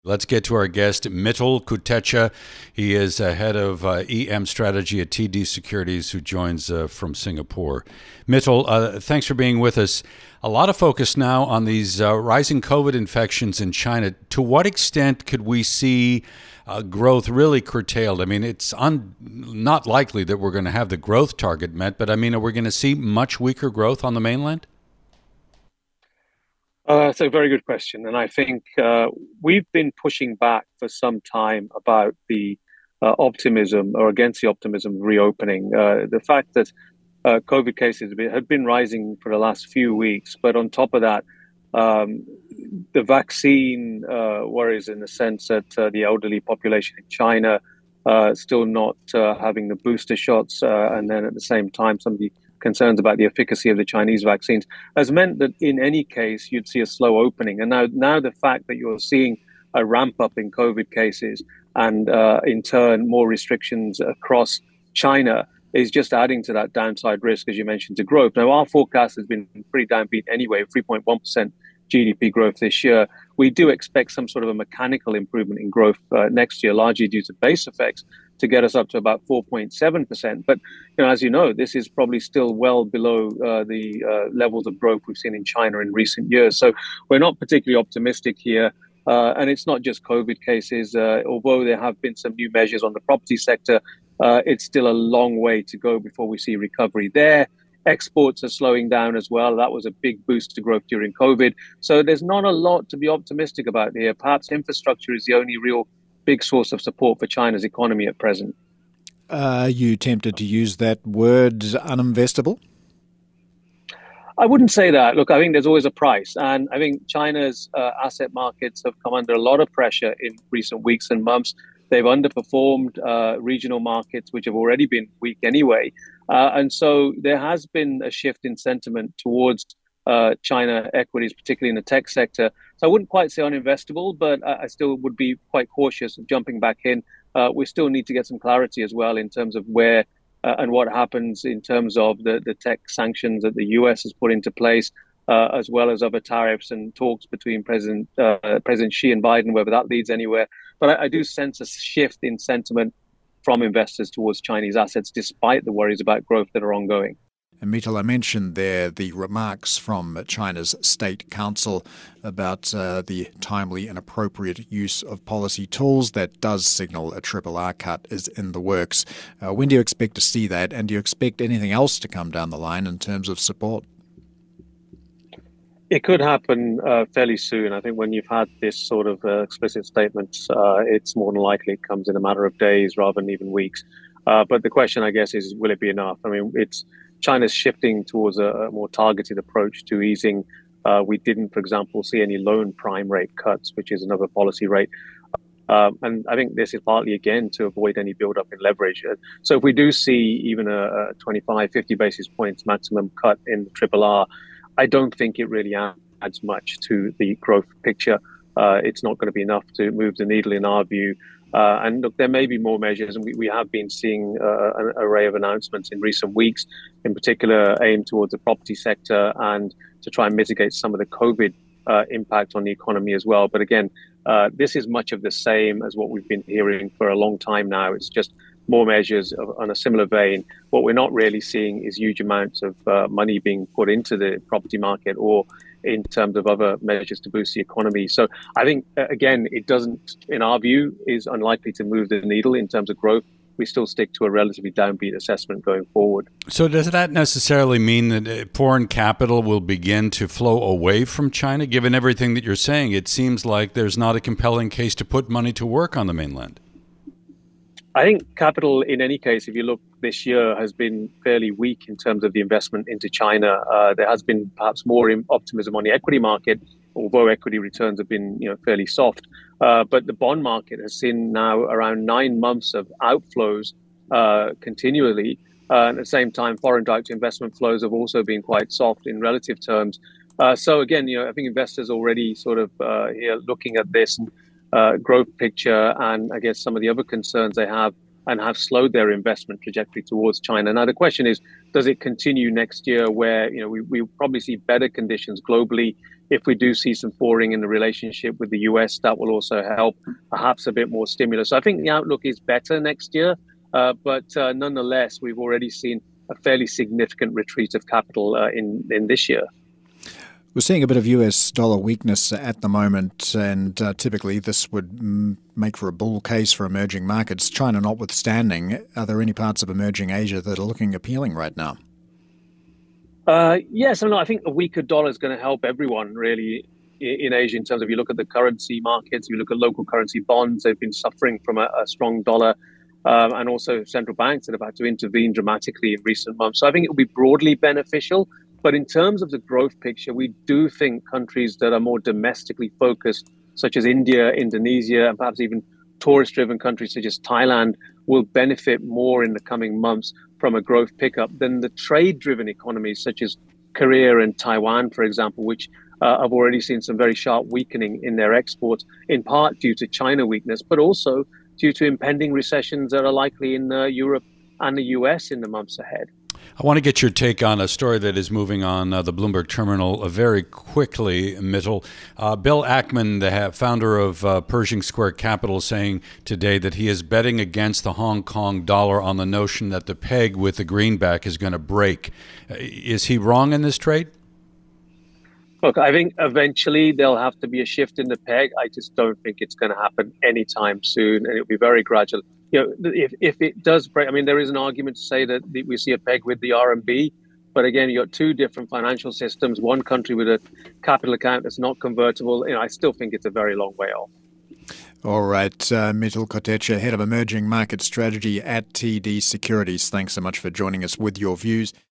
Let's get to our guest, Mittal Kutecha. He is head of EM strategy at TD Securities, who joins from Singapore. Mittal, thanks for being with us. A lot of focus now on these rising COVID infections in China. To what extent could we see growth really curtailed? I mean, it's not likely that we're going to have the growth target met, but I mean, are we going to see much weaker growth on the mainland? It's a very good question. And I think we've been pushing back for some time about the optimism or against the optimism of reopening. The fact that COVID cases have been rising for the last few weeks, but on top of that, um, the vaccine worries in the sense that the elderly population in China still not having the booster shots, and then at the same time, some of the concerns about the efficacy of the Chinese vaccines has meant that in any case you'd see a slow opening. And now the fact that you're seeing a ramp up in COVID cases and in turn more restrictions across China is just adding to that downside risk, as you mentioned, to growth. Now, our forecast has been pretty downbeat anyway, 3.1% GDP growth this year. We do expect some sort of a mechanical improvement in growth next year, largely due to base effects, to get us up to about 4.7%. But as you know, this is probably still well below the levels of growth we've seen in China in recent years. So we're not particularly optimistic here. And it's not just COVID cases. Although there have been some new measures on the property sector, it's still a long way to go before we see recovery there. Exports are slowing down as well. That was a big boost to growth during COVID. So there's not a lot to be optimistic about here. Perhaps infrastructure is the only real big source of support for China's economy at present. Are you tempted to use that word, uninvestable? I wouldn't say that. Look, I think there's always a price. And I think China's asset markets have come under a lot of pressure in recent weeks and months. They've underperformed regional markets, which have already been weak anyway. And so there has been a shift in sentiment towards China equities, particularly in the tech sector. So I wouldn't quite say uninvestable, but I still would be quite cautious of jumping back in. We still need to get some clarity as well in terms of where and what happens in terms of the tech sanctions that the US has put into place, as well as other tariffs and talks between President Xi and Biden, whether that leads anywhere. But I do sense a shift in sentiment from investors towards Chinese assets, despite the worries about growth that are ongoing. And Mittal, I mentioned there the remarks from China's State Council about the timely and appropriate use of policy tools. That does signal a triple R cut is in the works. When do you expect to see that? And do you expect anything else to come down the line in terms of support? It could happen fairly soon. I think when you've had this sort of explicit statement, it's more than likely it comes in a matter of days rather than even weeks. But the question, I guess, is will it be enough? I mean, it's China's shifting towards a more targeted approach to easing. We didn't, for example, see any loan prime rate cuts, which is another policy rate. And I think this is partly, again, to avoid any buildup in leverage. So if we do see even a 25, 50 basis points maximum cut in the triple R, I don't think it really adds much to the growth picture. It's not going to be enough to move the needle in our view. And look, there may be more measures, and we have been seeing an array of announcements in recent weeks, in particular aimed towards the property sector and to try and mitigate some of the COVID impact on the economy as well. But again, this is much of the same as what we've been hearing for a long time now. It's just more measures on a similar vein. What we're not really seeing is huge amounts of money being put into the property market or in terms of other measures to boost the economy. So I think, again, it doesn't, in our view, is unlikely to move the needle in terms of growth. We still stick to a relatively downbeat assessment going forward. So does that necessarily mean that foreign capital will begin to flow away from China? Given everything that you're saying, it seems like there's not a compelling case to put money to work on the mainland. I think capital, in any case, if you look this year, has been fairly weak in terms of the investment into China. There has been perhaps more optimism on the equity market, although equity returns have been fairly soft. But the bond market has seen now around 9 months of outflows continually. And at the same time, foreign direct investment flows have also been quite soft in relative terms. So again, I think investors already sort of here looking at this growth picture, and I guess some of the other concerns they have and have slowed their investment trajectory towards China. Now, the question is, does it continue next year where we probably see better conditions globally? If we do see some thawing in the relationship with the US, that will also help, perhaps a bit more stimulus. So I think the outlook is better next year, but nonetheless, we've already seen a fairly significant retreat of capital in this year. We're seeing a bit of US dollar weakness at the moment, and typically this would make for a bull case for emerging markets. China notwithstanding, are there any parts of emerging Asia that are looking appealing right now? Yes, I think a weaker dollar is going to help everyone really in Asia in terms of, you look at the currency markets, you look at local currency bonds, they've been suffering from a strong dollar, and also central banks that have had to intervene dramatically in recent months. So I think it will be broadly beneficial. But in terms of the growth picture, we do think countries that are more domestically focused, such as India, Indonesia, and perhaps even tourist-driven countries such as Thailand, will benefit more in the coming months from a growth pickup than the trade-driven economies such as Korea and Taiwan, for example, which have already seen some very sharp weakening in their exports, in part due to China weakness, but also due to impending recessions that are likely in Europe and the US in the months ahead. I want to get your take on a story that is moving on the Bloomberg terminal very quickly, Mittal. Bill Ackman, the founder of Pershing Square Capital, saying today that he is betting against the Hong Kong dollar on the notion that the peg with the greenback is going to break. Is he wrong in this trade? Look, I think eventually there'll have to be a shift in the peg. I just don't think it's going to happen anytime soon, and it'll be very gradual. If it does break, there is an argument to say that we see a peg with the RMB, but again, you got two different financial systems, one country with a capital account that's not convertible. I still think it's a very long way off. All right, Mittal Kotecha, Head of Emerging Market Strategy at TD Securities. Thanks so much for joining us with your views.